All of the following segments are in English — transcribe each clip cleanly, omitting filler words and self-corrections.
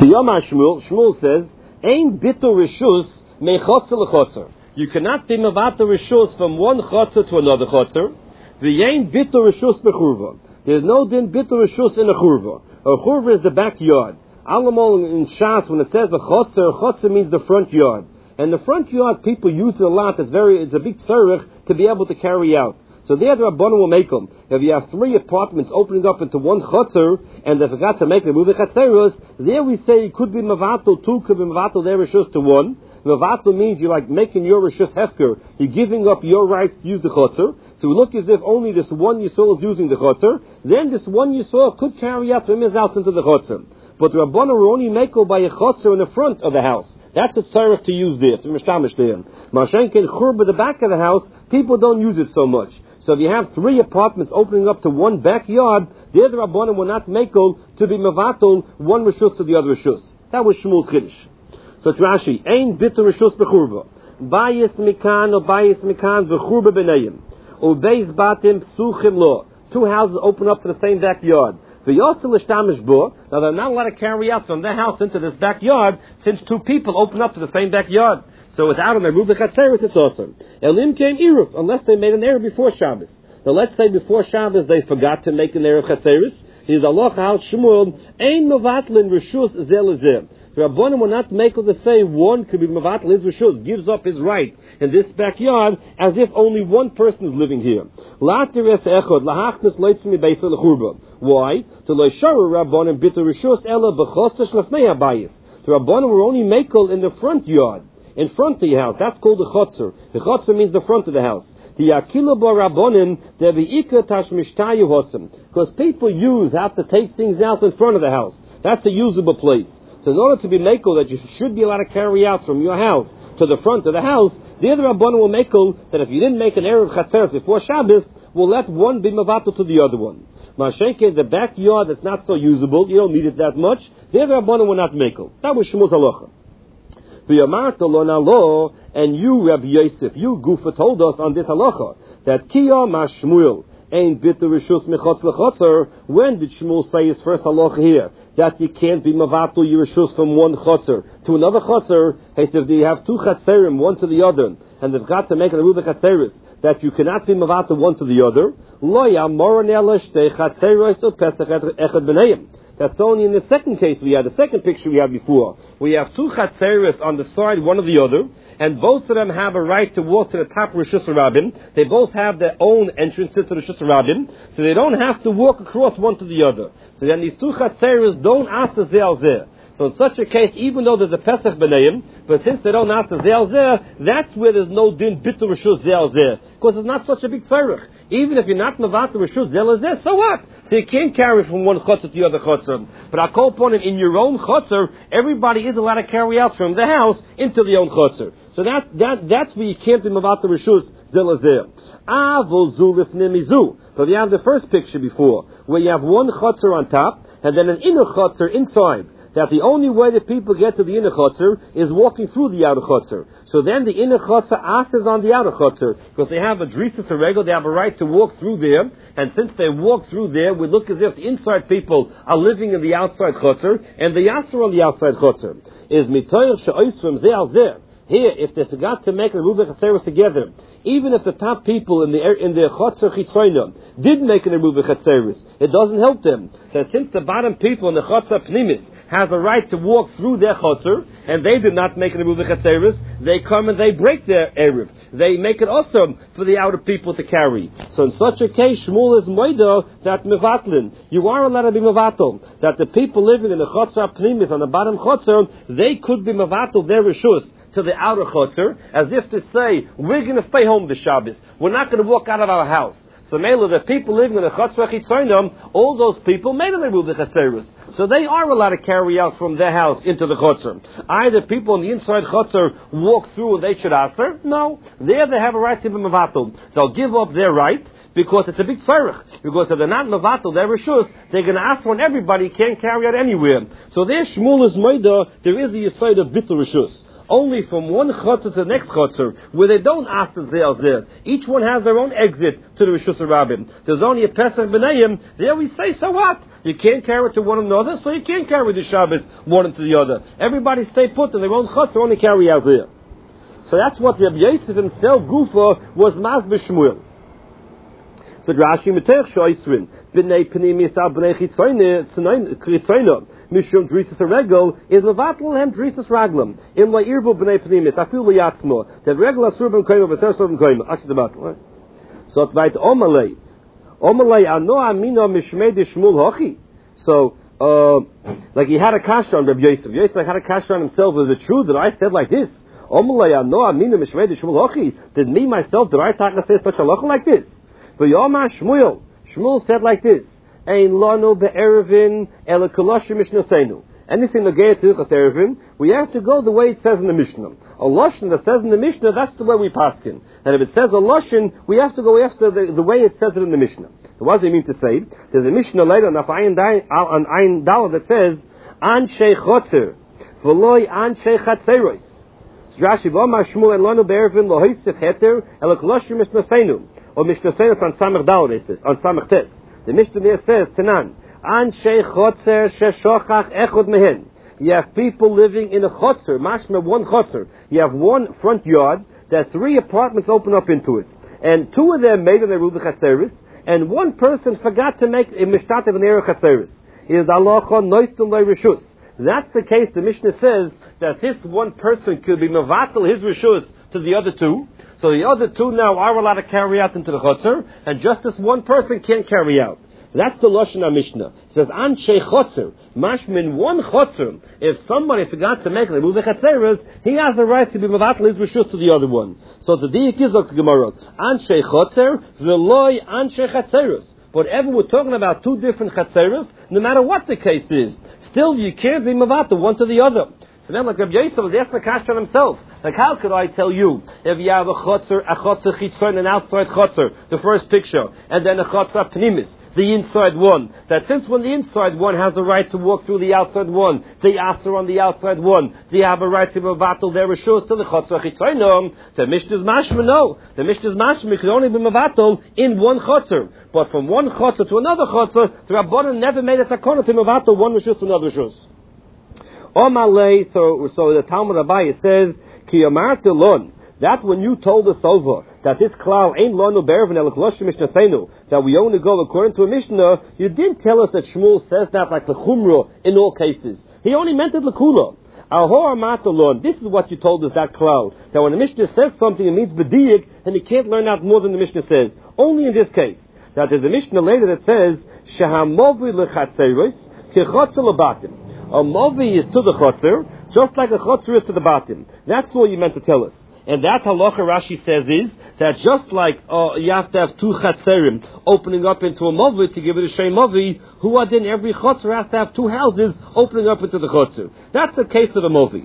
B'yamar Shmuel says, Ein bitul rishus mechotzer l'chotzer. You cannot be mevatel rishus from one chotzer to another chotzer. V'yein bitul rishus b'churva. There's no din bitul rishus in a churva. A churva is the backyard. Alamol in Shas, when it says a chotzer means the front yard. And the front yard, people use it a lot. It's a big tzarech to be able to carry out. So there the Rabbanan will make them. If you have 3 apartments opening up into one chotzer, and they forgot to make the Rubi Chatzeros, there we say it could be Mavato, 2 could be Mavato, their Rishus to 1. Mavato means you're like making your Rishus Hefker. You're giving up your rights to use the chotzer. So we look as if only this one Yisrael is using the chotzer. Then this one Yisrael could carry out from his house into the chotzer. But the Rabbanan will only make it by a chotzer in the front of the house. That's a tzarech to use there, to mishtamish there. Mashenkin churba, the back of the house, people don't use it so much. So if you have 3 apartments opening up to one backyard, there the Rabbanan will not make to be mevatel one rishus to the other rishus. That was Shmuel's chiddush. So Rashi, ein bitul rishus bechurba, bayis mikan or bayis mikan bechurba b'nayim, ubeis batim psuchim lo. 2 houses open up to the same backyard. Now they're not allowed to carry out from their house into this backyard since 2 people open up to the same backyard. So without an Eruv Chatzeris, it's awesome. Elim came Eruv, unless they made an Eruv before Shabbos. Now let's say before Shabbos they forgot to make an Eruv Chatzeris. He's Allah Hal Shmuel, Ein Mevatlin Rishus Zelazim. The Rabbanim will not make the say one could be Mevatel his Rishus, gives up his right in this backyard as if only one person is living here. Why? To Loishara Rabbanim Bitter Rishus Ella B'chostash Lefnei Habayis. The Rabbanim will only make in the front yard. In front of your house. That's called the chotzer. The chotzer means the front of the house. The akila barabonim, the ve'ika tashmishtayu hosem. Because people have to take things out in front of the house. That's a usable place. So in order to be makel that you should be allowed to carry out from your house to the front of the house, the other rabbanim will makel that if you didn't make an erev chatzeres before Shabbos, will let one be mavato to the other one. Mashenke, the backyard that's not so usable, you don't need it that much, the other rabbanim will not makel. That was Shmuel's halacha. And you, Rabbi Yosef, you Gufa told us on this halacha that Kiyah Mashmuel ain't bitter rishus mechotz lechotzer. When did Shmuel say his first halacha here that you can't be mavatul your rishus from one chotzer to another chotzer? He said if you have 2 chatzerim, one to the other, and they've got to make a ruba chatzeris that you cannot be mavatul one to the other. Lo yamoran ela shtei chatzeros to pesach echad b'neiim. That's only in the second case we had, the second picture we had before. We have 2 chatzeris on the side, one of the other, and both of them have a right to walk to the top of Rishus Rabbim. They both have their own entrances to Rishus Rabbim, so they don't have to walk across one to the other. So then these 2 chatzeris don't ask the zeal zeh. So in such a case, even though there's a Pesach B'nayim, but since they don't ask the zeal zeh, that's where there's no din bitul Rishus zeal zeh. Because it's not such a big tzarech. Even if you're not mevatel Rishus zeal zeh, so what? So you can't carry from one chotzer to the other chotzer. But I call upon it in your own chotzer, everybody is allowed to carry out from the house into the own chotzer. So that's where you can't be mevatel Rishus zeal zeh. Avol lifnei mizu. But you have the first picture before, where you have one chotzer on top, and then an inner chotzer inside. That the only way that people get to the inner chotzer is walking through the outer chotzer. So then the inner chotzer asks on the outer chotzer, because they have a drisas regel, they have a right to walk through there, and since they walk through there, we look as if the inside people are living in the outside chotzer, and the yasser on the outside chotzer is mitoyer she'ois from zeh al zeh. Here, if they forgot to make a Eruv Chatzeros together, even if the top people in the Chotzer Chitzoyna did make an Eruv Chatzeros, it doesn't help them. That since the bottom people in the Chotzer Pnimis have the right to walk through their Chotzer, and they did not make an Eruv Chatzeros, they come and they break their Eruv. They make it awesome for the outer people to carry. So in such a case, Shmuel is moida that mevatlin. You are allowed to be mevatel. That the people living in the Chotzer Pnimis on the bottom Chotzer, they could be mevatel their Rishus to the outer chotzer, as if to say, we're going to stay home this Shabbos. We're not going to walk out of our house. So Mela, the people living in the chotzer chitzonim, all those people made them remove the chatzeros. So they are allowed to carry out from their house into the chotzer. Either people on the inside chotzer walk through and they should answer. No. There they have a right to be mevatel. They'll give up their right, because it's a big tzarech. Because if they're not mevatel, they're rishus, they're going to ask when everybody can't carry out anywhere. So there Shmuel is moida, there is a yesod of bitul rishus. only from one chutzner to the next chutzner, where they don't ask the zeh. Each one has their own exit to the Rishus Rabbim. There's only a Pesach B'nayim. They always say, so what? You can't carry it to one another, so you can't carry the Shabbos one into the other. Everybody stay put in their own chutzner, only carry out there. So that's what Rabbi Yosef himself, Gufa, was Masber Shmuel. So Rashi Metech Shoisrin, B'nei Pnimis Al B'nei Chitzoyne, Mishum Drisas Regel, is Levatel Hem Drisas Raglam, in La Irbu B'nei Pnimis, Afil Liyatzmo, that Regel Asur Ben Koyma, V'ser Sur Ben Koyma, Actually the battle. So it's by Omalei. Omalei Ano Amino Mishmei De Shmuel Hochi. So, like he had a kasha on Rabbi Yosef. Yosef had a kasha on himself. Was it true that I said like this? Did me myself, did I say such a halacha like this? But Yoma Shmuel said like this: Ein lanu be'erevin ela koloshim mishnasenu. Anything negated to Hilchos Erevin, we have to go the way it says in the Mishnah. A lashon that says in the Mishnah, that's the way we paskin. And if it says a lashon, we have to go after the way it says it in the Mishnah. So what does it mean to say? There's a Mishnah later on Ayin Dalad that says Anshe Chotzer v'loi Anshe Chatzeros. Rashi v'Amar Shmuel lanu be'erevin lo hoysef heter ela koloshim mishnasenu. Or mishnasenu on Samach Dalad is this, on Samach Tes. The Mishnah there says Tanan. Anshe Chotzer sheshochach echod mehen. You have people living in a chotzer, mashma one chotzer. You have one front yard that 3 apartments open up into it, and 2 of them made in the Ruba Chatzeris, and one person forgot to make a mishtatev in the area Chatzeris. Is halacha noistum le'rishus. That's the case. The Mishnah says that this one person could be mevatel his rishus to the other 2. So the other 2 now are allowed to carry out into the chotzer, and just this one person can't carry out. That's the Lashon HaMishnah. It says, Anshe Chotzer, mashmin one Chotzer. If somebody forgot to make the Chatzeres, he has the right to be mevatel his rishus to the other one. So the diik is of the Gemara. Anshe Chotzer, v'loi Anshe Chatzeres. Whatever we're talking about 2 different Chatzeres, no matter what the case is, still you can't be mevatel one to the other. So then, like Rabbi Yosef was asking the question himself, like how could I tell you if you have a chotzer chitzon, an outside chotzer, the first picture, and then a chotzer pnimis, the inside one, that since when the inside one has a right to walk through the outside one, the answer on the outside one, they have a right to mevatel their rishus to the chotzer chitzon. The Mishnah's mashma no. The Mishnah's mashma could only be mevatel in one chotzer, but from one chotzer to another chotzer, the Rabbanan never made a takana to mevatel one rishus to another rishus. So the Talmud Abaye says, Ki amartu lon. That's when you told us over that this klal ain't lonu be'erevin ela koloshim mishnasenu, that we only go according to a Mishnah. You didn't tell us that Shmuel says that like the Chumrah in all cases. He only meant it l'kula. Ahor amartu lon. This is what you told us, that klal, that when the Mishnah says something, it means b'diyik, and you can't learn out more than the Mishnah says. Only in this case. That there's a Mishnah later that says shehamovi lechatzeros kechotzer lebatim. A movi is to the chotzer, just like a chotzer is to the batim. That's all you meant to tell us. And that halacha Rashi says is that just like you have to have 2 chatzerim opening up into a movi to give it a shem movi, who are then every chotzer has to have 2 houses opening up into the chotzer. That's the case of a movi.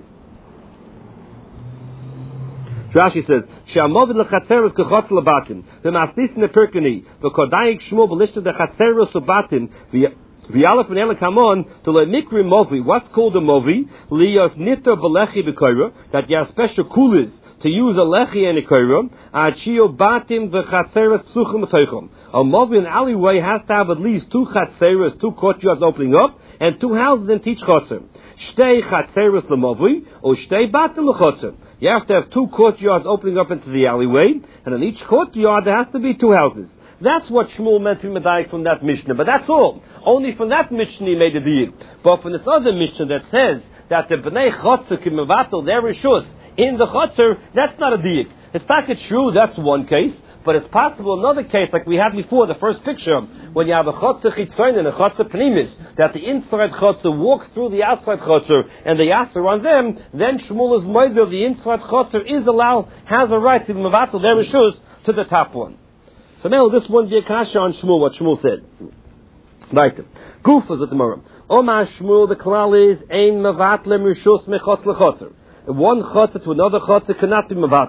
Rashi says, "She'amovid lechatzeros kechotzer lebatim v'masnis neperkani v'kodayik shmo b'lishta dechatzeros lebatim v'yalef v'nele kamon to le mikri movi." What's called a movi? Liyos niter b'lechi b'koira, that you have special coolers to use a lechi and a koira. Achio batim v'chatzeros psuchim v'toichim. A movi in alleyway has to have at least 2 chatzeros, 2 courtyards opening up, and 2 houses in each chotzer. Shtei chatzeros lemovi or shtei batim lechotzer. You have to have 2 courtyards opening up into the alleyway, and in each courtyard there has to be 2 houses. That's what Shmuel meant to be medayik from that Mishnah, but that's all. Only from that Mishnah he made a deal. But from this other Mishnah that says that the Bnei Chotzer can mevatel their rishus in the Chotzer, that's not a deal. It's not true, that's one case, but it's possible another case, like we had before, the first picture, when you have a Chotzer chitzon and a Chotzer pnimis, that the inside Chotzer walks through the outside Chotzer, and the Yasser on them, then Shmuel is moider, the inside Chotzer is allowed, has a right to mevatel their rishus to the top one. So now this one kasha on Shmuel, what Shmuel said. Right. Gufas at the Gemara. Omar Shmuel, the klal is ein mevatlem rishus mechotz lechotzer. One chotzer to another chotzer cannot be mevatel.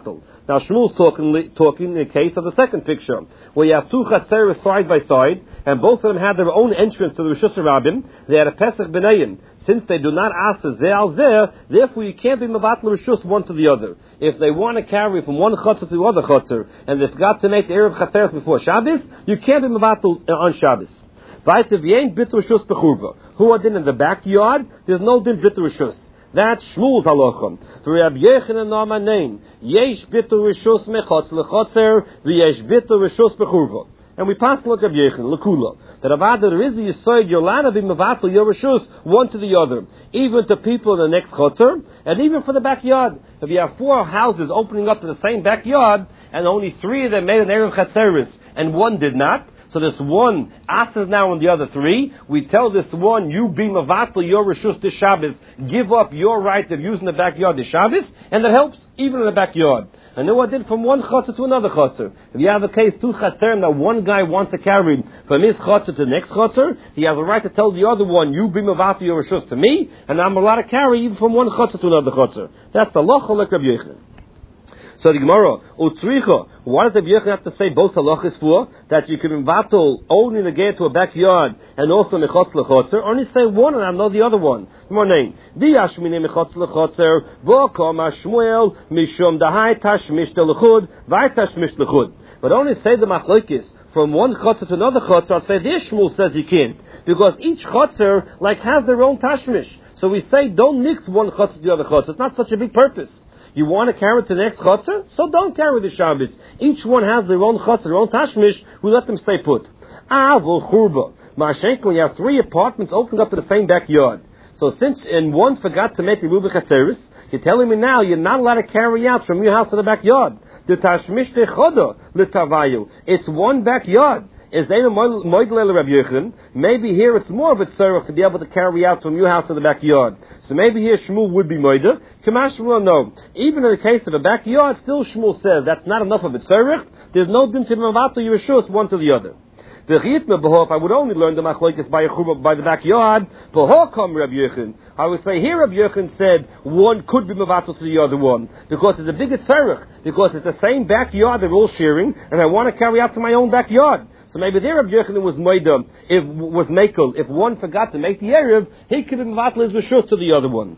Now Shmuel's talking in the case of the second picture, where you have two chatzeres side by side, and both of them had their own entrance to the Rishus Rabbim. They had a Pesach B'nayim. Since they do not ask the Zeh al Zeh, therefore you can't be Mavatl Rishus one to the other. If they want to carry from one Chotzer to the other Chotzer, and they've got to make the Erev Chatzeres before Shabbos, you can't be Mavatl on Shabbos. Weiter, wie ein Bitter Rishus Bechurva. Who are then in the backyard? There's no din Bitter Rishus. That's Shmuel's halachah. For Rabbi Yochanan Nama name, Yesh Bitter Rishus Mechotz Lechotzer, V'yesh Bitter Rishus Bechurva. And we pass like Rabbi Yochanan, Lekula, that Avada there is a Yisoid Yolana b'Mevatel your Rishus one to the other, even to people in the next Chotzer, and even for the backyard. If you have 4 houses opening up to the same backyard, and only 3 of them made an Erev Chatzeris, and 1 did not, so this one asks now on the other 3. We tell this one, you be Mavatal your Rishus this Shabbos, give up your right of using the backyard this Shabbos, and that helps even in the backyard. And then what did from one chotzer to another chotzer? If you have a case, 2 chatzerim that one guy wants to carry from his chotzer to the next chotzer, he has a right to tell the other one, you be Mavatal your Rishus to me, and I'm allowed to carry even from one chotzer to another chotzer. That's the locha like Rabbi Yochanan. So the Gemara, Utzricha, why does Rabbi Yochanan have to say both halachas for? That you can invatal only in the gate to a backyard and also mechotz lechotzer, only say one and I know the other one. Morning. Diashmine mechotz lechotzer, v'kom Shmuel mishum dahai tashmish lechud, v'ai tashmish lechud. But only say the machlokes from one chotzer to another chotzer, I'll say this Shmuel says you can't. Because each chotzer like has their own tashmish. So we say don't mix one chotzer to the other chotzer. It's not such a big purpose. You want to carry it to the next chotzer? So don't carry the Shabbos. Each one has their own chotzer, their own tashmish. We let them stay put. Avol churba. Ma'ashenk, when you have 3 apartments opening up to the same backyard. So since in one forgot to make the Ruba Chatzeris, you're telling me now you're not allowed to carry out from your house to the backyard. The tashmish techoda l'tavayu. It's one backyard. Is Maybe here it's more of a tzarech to be able to carry out from your house to the backyard. So maybe here Shmuel would be moida. Kamash Shmuel, no. Even in the case of a backyard, still Shmuel says that's not enough of a tzarech. There's no din to mavato Yerushalayim one to the other. If I would only learn the machlokes by the backyard, I would say here Rabbi Yochanan said one could be mavatal to the other one because it's a bigger tzarech, because it's the same backyard they're all sharing, and I want to carry out to my own backyard. So maybe there Rabbi Yochanan was moida, was mekel. If one forgot to make the erev, he could be mavatal his rishus to the other one.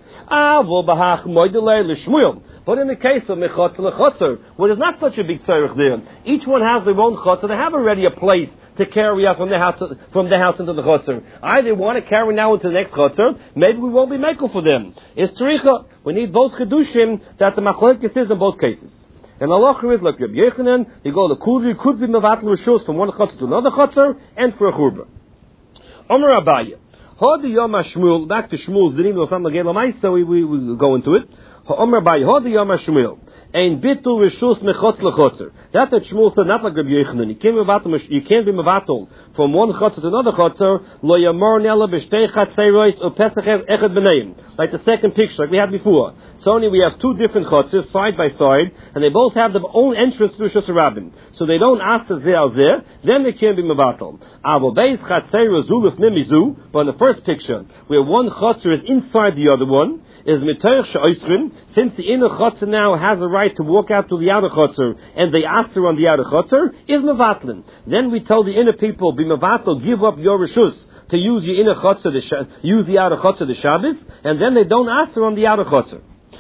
But in the case of mechotzer lechotzer, where there's not such a big tzarech there, each one has their own chotzer. They have already a place to carry out from the house into the chotzer. Either want to carry now into the next chotzer, maybe we won't be mekel for them. It's tzricha. We need both chedushim that the machlokes is in both cases. And Allah is like Rabbi Yochanan, you go to Kudri, could be mevatel rishus from one chotzer to another chotzer, and for a churba. Omer Abaye, Hodi Yom Shmuel, back to Shmuel's dinim, or something like so we go into it. Omer Abaye, Hodi Yom Shmuel, ein bitul rishus mechotz lechotzer. That's what Shmuel said, not like Rabbi Yochanan. You can't be mevatel from one chotzer to another chotzer, lo yamor nela b'shtei chatzeros or pesach echad b'neim. Like the second picture, like we had before. So only we have 2 different chotzers side by side, and they both have their own entrance to Rishus Rabbim. So they don't ask the zeh al zeh, then they can't be mevatel. Avo beis chatzeros zuluf nimizu, but in the first picture, where one chotzer is inside the other one, is mitoich she'oisrin, since the inner chotzer now has a right to walk out to the outer chotzer, and they ask her on the outer chotzer, is mevatlin. Then we tell the inner people, be mevatel, give up your rishus, to use your inner chotzer, use the outer chotzer the Shabbos, and then they don't ask her on the outer chotzer.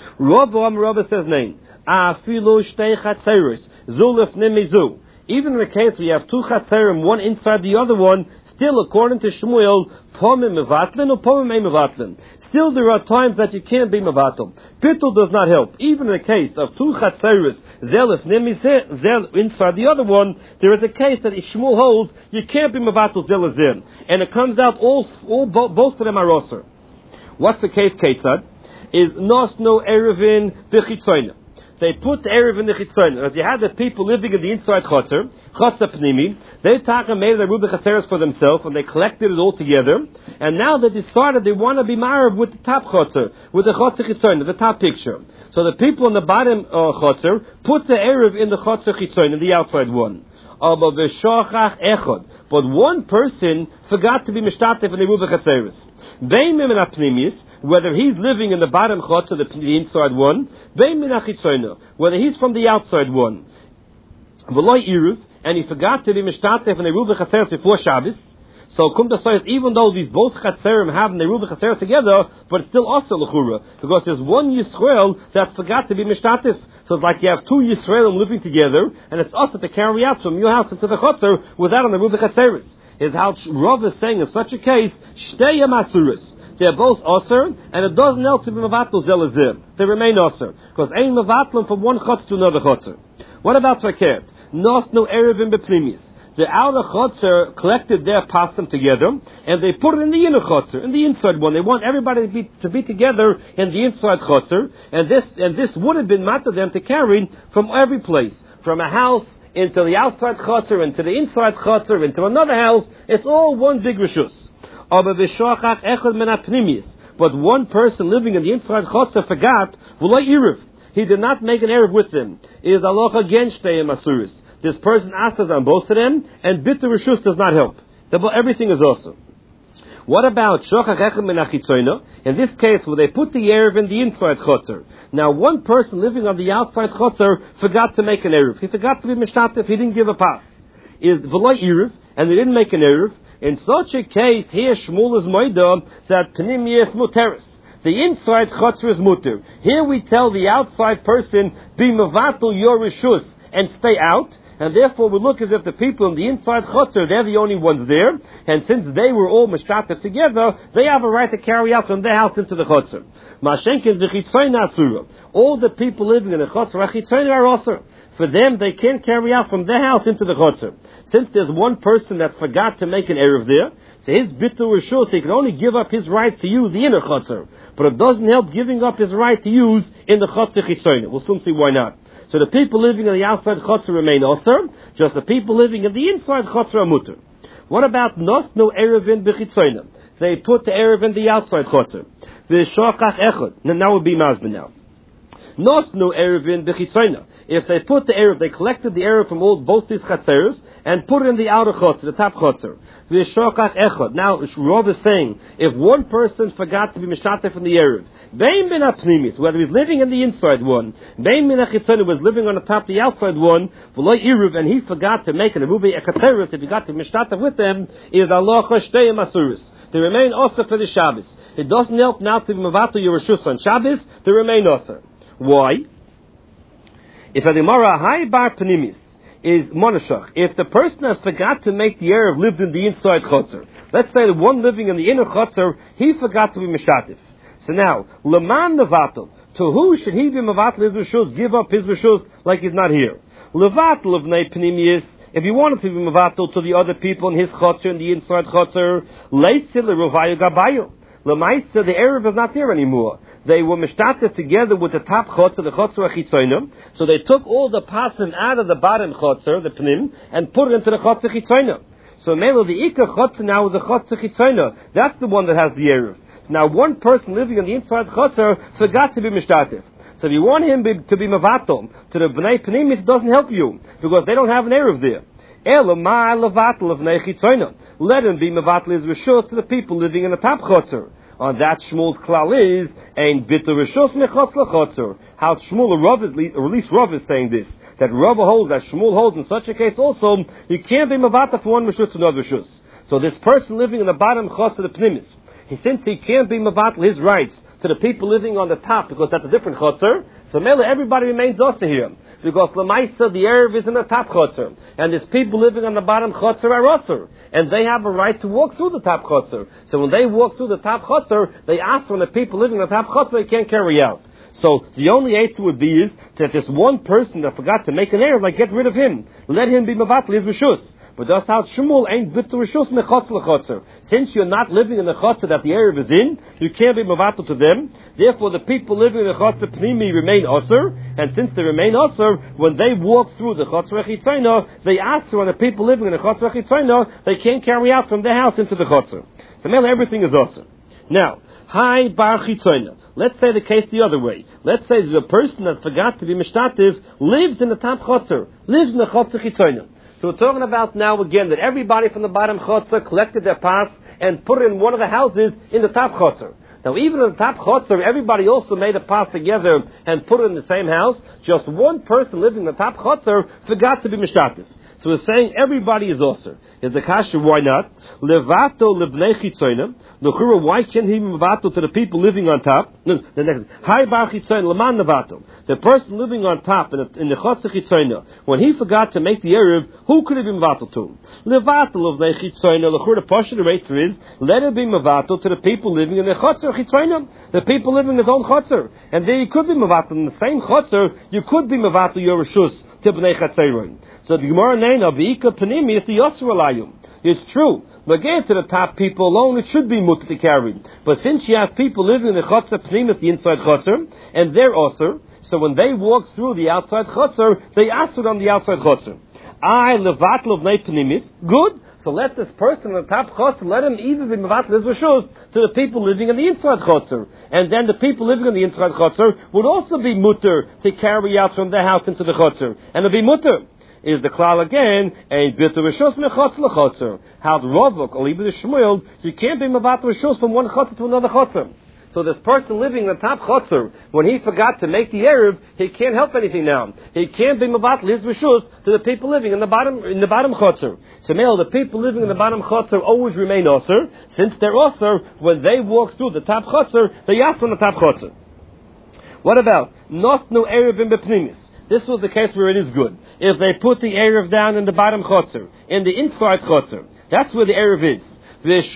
Rabba says name. Afilu shtei chatzeros, zulef nimizu. Even in the case we have 2 chatzerim, one inside the other one, still according to Shmuel, pomim mevatlin or pomim ei mevatlin. Still there are times that you can't be mevatel. Bittul does not help. Even in the case of 2 chatzeros, zelef nimizu, zel inside the other one, there is a case that if Shmuel holds, you can't be mevatel zelazim. And it comes out both of them are roser. What's the case, Ketzad? Is nosno erevin b'chitzoyna. They put the erev in the chitzoyna. As you had the people living in the inside chotzer pnimi, they made the ruba chatzeres for themselves, and they collected it all together. And now they decided they want to be married with the top chotzer, with the chotzer chitzoyna, the top picture. So the people on the bottom chotzer put the erev in the chotzer chitzoyna, the outside one. Aber v'shachach echad. But one person forgot to be mishtatef in the Eruv Chatzeres. Bein min apnimis, whether he's living in the bottom chotzer, the inside one, bein min achitzoyna, whether he's from the outside one. V'loy iruv, and he forgot to be mishtatef in the Eruv Chatzeres before Shabbos. So kum to say, even though these both chatzerim have the Eruv Chatzeres together, but it's still also l'chura, because there's one Yisrael that forgot to be mishtatef. So it's like you have two Yisraelim living together, and it's also to carry out from your house into the chotzer without an Eruv Chatzeres. Is how Rav is saying in such a case, shtei masuris. They're both osir, and it doesn't help to be mevatel zelazim. They remain osir, because ain't mevatlim from one chotzer to another chotzer. What about verkehrt? Nos no erevim bepnimis. The outer chotzer collected their pasim together, and they put it in the inner chotzer, in the inside one. They want everybody to be together in the inside chotzer, and this would have been matter them to carry from every place, from a house into the outside chotzer, into the inside chotzer, into another house. It's all one big rishus. But one person living in the inside chotzer forgot, he did not make an erev with them. It is alocha against masuris. This person asks on both of them, and bitter rishus does not help. Everything is awesome. What about shochach echad min achitzoyna? In this case, where they put the erev in the inside chotzer. Now, one person living on the outside chotzer forgot to make an erev. He forgot to be mishtatef. He didn't give a pass. Is v'loy erev, and they didn't make an erev. In such a case, here Shmuel is moida that pnimiyas muteris. The inside chotzer is muter. Here we tell the outside person, be mevatel your rishus and stay out. And therefore we look as if the people in the inside chotzer, they're the only ones there. And since they were all mishtatef together, they have a right to carry out from their house into the chotzer. Mashenkin v'chitzoyna asura. All the people living in the chotzer, achitzoyna are also. For them, they can't carry out from their house into the chotzer. Since there's one person that forgot to make an erev there, so his bitul rishus, he can only give up his rights to use the inner chotzer. But it doesn't help giving up his right to use in the chotzer chitzoyna. We'll soon see why not. So the people living in the outside chotzer remain osir, just the people living in the inside chotzer are mutter. What about nos no erevin b'chitzoyna? They put the erev in the outside chotzer. V'shachach echad. Now would be mazbin now. Nos no erevin b'chitzoyna. If they put the erev, they collected the erev from both these chatzeros and put it in the outer chotzer, the top chotzer. V'shachach echad. Now Rav is saying, if one person forgot to be mishtatef from the erev, Bein min apnimis, whether he's living in the inside one, Bein min achitzonu was living on the top of the outside one, v'loy iruv, and he forgot to make an eruv ekateris, if he got to mishtatef with them, is alocha shtei masuris. They remain also for the Shabbos. It doesn't help now to be mevatel your rishus on Shabbos, they remain also. Why? If a Gemara high bar pnimis is monashach, if the person has forgot to make the erev lived in the inside chotzer, let's say the one living in the inner chotzer, he forgot to be mishtatef. So now, leman nevatel, to who should he be mevatel his rishus, give up his rishus like he's not here? Levatel of nei pnimius, if he wanted to be mevatel to the other people in his chotzer, in the inside chotzer, leitzil leruvayu gabayu. Lemaisa, the erev is not there anymore. They were mishtatef together with the top chotzer, the chotzer achitzoyna. So they took all the pasim out of the bottom chotzer, the pnim, and put it into the chotzer achitzoyna. So Melo, the ikar chotzer now is the chotzer achitzoyna. That's the one that has the erev. Now, one person living on the inside chotzer forgot to be mishtatef. So if you want him to be mevatel to the bnei pnimis, it doesn't help you because they don't have an erev there. Let him be mevatel his rishus to the people living in the top chotzer. On that Shmuel's klal is ein bitter rishus mechotz lechotzer. How Shmuel or Rav, or at least Rav is saying this, that Rav holds, that Shmuel holds in such a case also, you can't be mevatel from one rishus to another rishus. So this person living in the bottom chotzer, the pnimis, since he can't be mevatel his rights to the people living on the top, because that's a different chotzer, so mele everybody remains also here. Because lemaisa, the erev is in the top chotzer, and there's people living on the bottom chotzer are osir, and they have a right to walk through the top chotzer. So when they walk through the top chotzer, they ask when the people living on the top chotzer they can't carry out. So the only answer would be is that this one person that forgot to make an erev, like get rid of him, let him be mevatel his rishus. But that's how Shmuel ain't bitter rishus mechotz lechotzer. Since you're not living in the chotzer that the erev is in, you can't be mevatel to them. Therefore, the people living in the chotzer pnimi remain osir, and since they remain osir, when they walk through the chotzer chitzayna, they ask when the people living in the chotzer chitzayna, they can't carry out from their house into the chotzer. So, man, everything is osir. Now, hi bar chitzayna. Let's say the case the other way. Let's say the person that forgot to be mishtativ lives in the top chotzer, lives in the chotzer chitzayna. So we're talking about now again that everybody from the bottom chotzer collected their pas and put it in one of the houses in the top chotzer. Now even in the top chotzer, everybody also made a pas together and put it in the same house. Just one person living in the top chotzer forgot to be mishtatif. So we're saying everybody is osir. Is the kasha, why not? Levato lebnei chitzonim. L'chura, why can't he be mevato to the people living on top? No, the next. Hai bar chitzonim leman nevato. The person living on top in the chotzer chitzonim, when he forgot to make the erev, who could he be mevato to? Levato lebnei chitzonim. L'chura, the portion of the answer is, let it be mevato to the people living in the chotzer chitzonim. The people living in his own chotzer. And there you could be mevato. In the same chotzer, you could be mevato your reshus to bnei chatzerim. So the Gemara Nena V'ika Panimi is the Yosser Alayum. It's true. But getting to the top people alone, it should be mutter to carry. But since you have people living in the Chotzer Panimi, the inside Chotzer, and they're Osser, so when they walk through the outside Chotzer, they Asser on the outside Chotzer. I Levatl of Nei Panimis. Good. So let this person on the top Chotzer, let him even be Mevatl his Rishus to the people living in the inside Chotzer. And then the people living in the inside Chotzer would also be mutter to carry out from their house into the Chotzer. And it'll be mutter. Is the klal again a bitter rishus mechotzer lechotzer? How the Ravuk or even the Shmuel, you can't be mevat rishus from one chotzer to another chotzer. So this person living in the top chotzer, when he forgot to make the erev, he can't help anything now. He can't be mevat his rishus to the people living in the bottom chotzer. So now the people living in the bottom chotzer always remain osir. Since they're osir, when they walk through the top chotzer, they yas on the top chotzer. What about nosnu erev in bepnimis? This was the case where it is good. If they put the Erev down in the bottom chotzer, in the inside chotzer, that's where the Erev is. This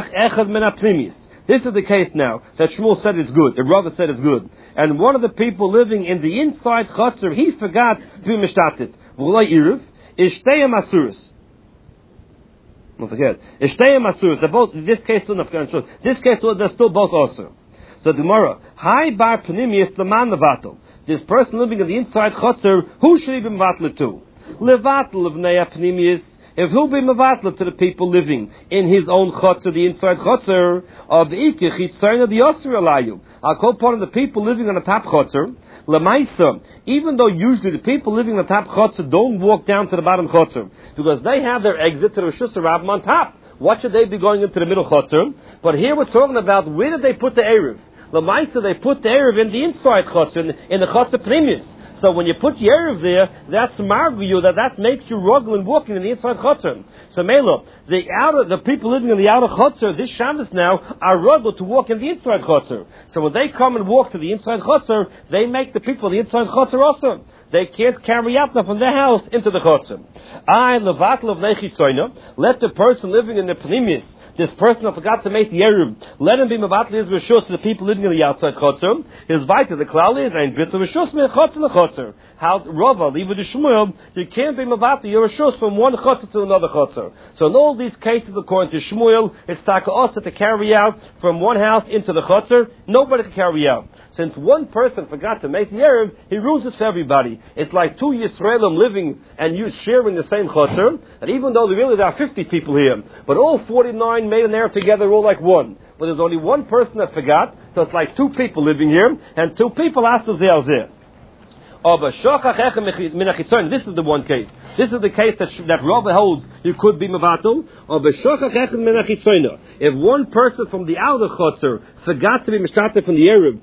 is the case now that Shmuel said it's good. The Rava said it's good. And one of the people living in the inside chotzer, he forgot to be mishtatit. V'loi Erev, Ishteyam Asuris. Don't forget. Ishteyam Asuris. They're both, in this case, they're still both also. So the Gemara, Hai bar Panimius Laman Nevatel. This person living in the inside chotzer, who should he be mevatl to? Levatl of Nea Pnimius. If he'll be mevatl to the people living in his own chotzer, the inside chotzer, of Ike Chitzayna the Yosser Alayu. I'll call part of the people living on the top chotzer. Lemaisa, even though usually the people living on the top chotzer don't walk down to the bottom chotzer, because they have their exit to the Rishus Rabbim on top. What should they be going into the middle chotzer? But here we're talking about where did they put the Erev? Lamaisa, they put the Erev in the inside chotzer, in the chotzer primis. So when you put the Erev there, that's margu that makes you ruggle and walking in the inside chotzer. So Melo, the people living in the outer chotzer, this Shabbos now, are ruggle to walk in the inside chotzer. So when they come and walk to the inside chotzer, they make the people in the inside chotzer also. They can't carry out from their house into the chotzer. I levatl of nechitzoyna, let the person living in the primis, this person who forgot to make the Erev, let him be mevatl his reshus to the people living in the outside chotzer. His vayta, the klal is, and bitter reshus me chotzer lechotzer. How Rava, leave the Shmuel, you can't be mevatl your reshus from one chotzer to another chotzer. So in all these cases, according to Shmuel, it's taka also to carry out from one house into the chotzer. Nobody can carry out. Since one person forgot to make the Erev, he rules it for everybody. It's like two Yisraelim living and you sharing the same chotzer, and even though there are 50 people here, but all 49 made an Erev together all like one. But there's only one person that forgot, so it's like two people living here, and two people asked to zeh. This is the one case. This is the case that Rava holds you could be mevatel. If one person from the outer chotzer forgot to be mishtatif from the Erev,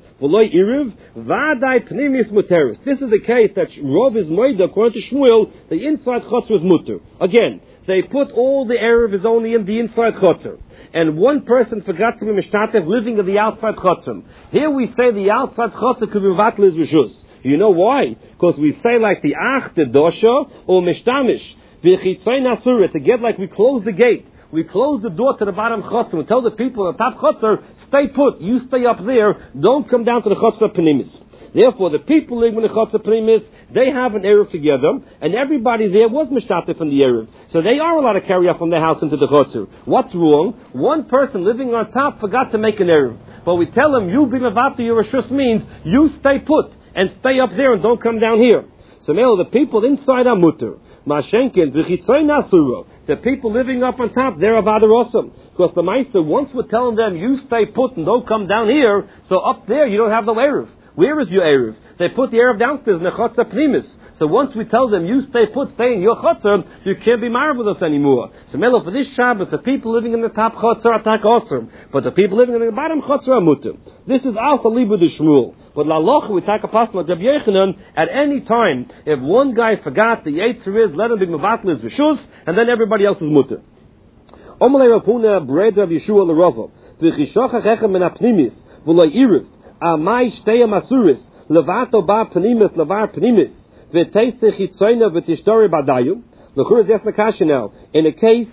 this is the case that Rava is moida, according to Shmuel, the inside chotzer is mutter. Again, they put all the Erev is only in the inside chotzer. And one person forgot to be mishtatif living in the outside chotzer. Here we say the outside chotzer could be mevatel his rishus. You know why? Because we say like the ach, the dosha, or mishtamish, v'chitzoy nasura, to get like we close the gate. We close the door to the bottom chotzer. We tell the people on the top chotzer, stay put, you stay up there, don't come down to the chotzer penimis. Therefore, the people living in the chotzer penimis, they have an Erev together, and everybody there was mishtatif from the Erev. So they are allowed to carry out from their house into the chotzer. What's wrong? One person living on top forgot to make an Erev. But we tell him, you be mevatel your reshus means, you stay put. And stay up there and don't come down here. So now the people inside are mutter. Mashenkin, v'chitzoy nasura. The people living up on top, they're avada awesome. Because the Meister, once we're telling them, you stay put and don't come down here, so up there you don't have the Erev. Where is your Erev? They put the Erev downstairs in the chotzer primis. So once we tell them, you stay in your chutzner, you can't be married with us anymore. So Melo, for this Shabbos, the people living in the top chutzner are tak osir, but the people living in the bottom chutzner are mutter. This is also libu de Shmuel. But la'locha, we take a pasuk of Rabbi Yochanan, at any time, if one guy forgot the Yetzer is, let him be mevatel his reshus, and then everybody else is mutter. Omalei Rav Huna, Bred Rav Yeshua l'Rava, v'chishochach echem min ha'pnimis, v'lo yiriv, amai shtei masuris, levato ba pnimis, levar pnimis, v'teisech hitzoyna v'tishtori badayu. L'chur is yes now. In a case,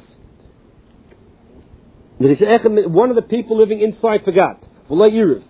one of the people living inside forgot, v'lo yiriv.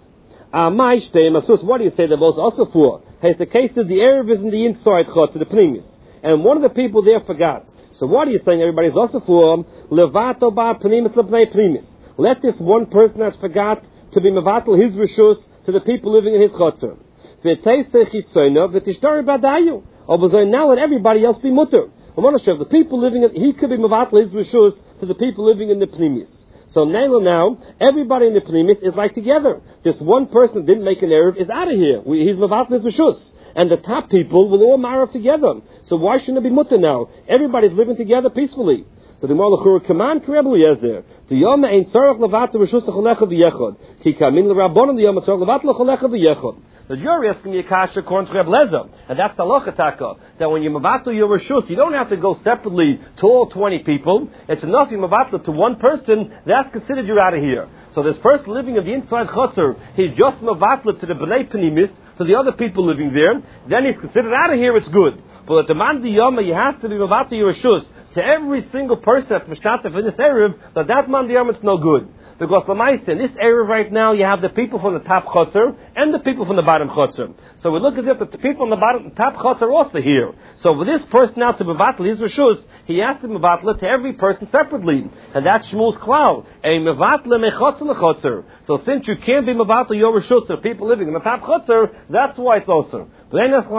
What do you say they're both also for? It's the case of the Erev is in the inside chutz, the pnimis, and one of the people there forgot. So what are you saying? Everybody's also for levato ba pnimis lebnei pnimis. Let this one person that's forgot to be mevatel his reshus to the people living in his chutzner. V'teisech hitzoyna v'tishtari badayu. Now let everybody else be mutter. The people living in, he could be mevatel his reshus to the people living in the pnimis. So now, everybody in the Pnimis is like together. This one person that didn't make an Erev is out of here. He's Mavat Nizvashus. And the top people will all marry together. So why shouldn't it be mutter now? Everybody's living together peacefully. So the Malachur command Rebbe Yezer. The Yom Ein Tzarech Levat Reshus L'Cholecha V'Yechod. Ki Kamin L'Rabbonim the Yom Tzarech Levat L'Cholecha V'Yechod. The jury asking you kasha according to Reb Lezer, and that's the lochataka. That when you mavatul your reshus, you don't have to go separately to all 20 people. It's enough you mavatul to one person. That's considered you're out of here. So this person living in the inside chutzner, he's just mavatul to the bnei pnimis, to the other people living there. Then he's considered out of here. It's good. But at the man diyama, you have to be mavatul your reshus to every single person that's mishtatef in this erev. That man diyama, it's no good. Because in this area right now, you have the people from the top chutzner and the people from the bottom chutzner. So we look as if the people on the bottom, the top chutzner are also here. So with this person now to mevatel his reshus, he has to mevatel it to every person separately, and that's Shmuel's klal. A mevatel mechotzer lechotzer. So since you can't be mevatel your reshus to people living in the top chutzner, that's why it's also. But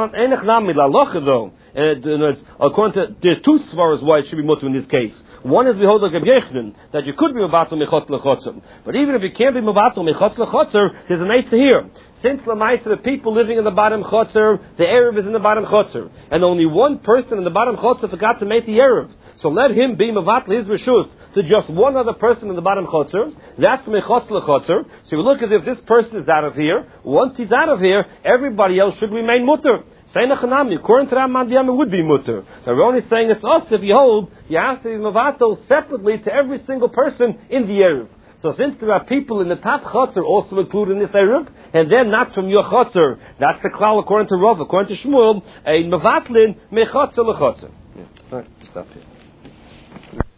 though. According to, there's two svaras why it should be mutter in this case. One is we hold like Rabbi Yochanan, that you could be mevatel mechotzer lechotzer. But even if you can't be mevatel mechotzer lechotzer, there's an eitzah here. Since Lamaisa, the people living in the bottom chotzer, the Erev is in the bottom chotzer, and only one person in the bottom chotzer forgot to make the Erev. So let him be mevatel his reshus to just one other person in the bottom chotzer. That's mechotzer lechotzer. So we look as if this person is out of here. Once he's out of here, everybody else should remain mutter. According to that mandiyam, it would be mutter. Now we're only saying it's us if you hold, you have to be mevatel separately to every single person in the Erev. So since there are people in the top chutzner also included in this Erev, and they're not from your chutzner, that's the klal according to Rav, according to Shmuel, a mevatlin mechotzer lechotzer. All right, stop here.